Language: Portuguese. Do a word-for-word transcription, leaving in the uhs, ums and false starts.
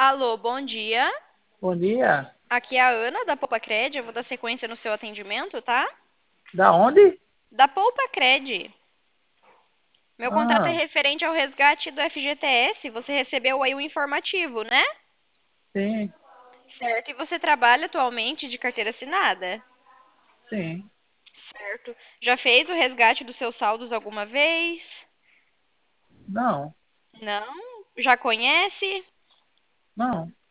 Alô, bom dia. Bom dia. Aqui é a Ana da Poupa Cred. Eu vou dar sequência no seu atendimento, tá? Da onde? Da Poupa Cred. Meu contato é Ah, referente ao resgate do F G T S. Você recebeu aí o informativo, né? sim, Certo. E você trabalha atualmente de carteira assinada? sim. Certo. Já fez o resgate dos seus saldos alguma vez? Não, Não? Já conhece? não.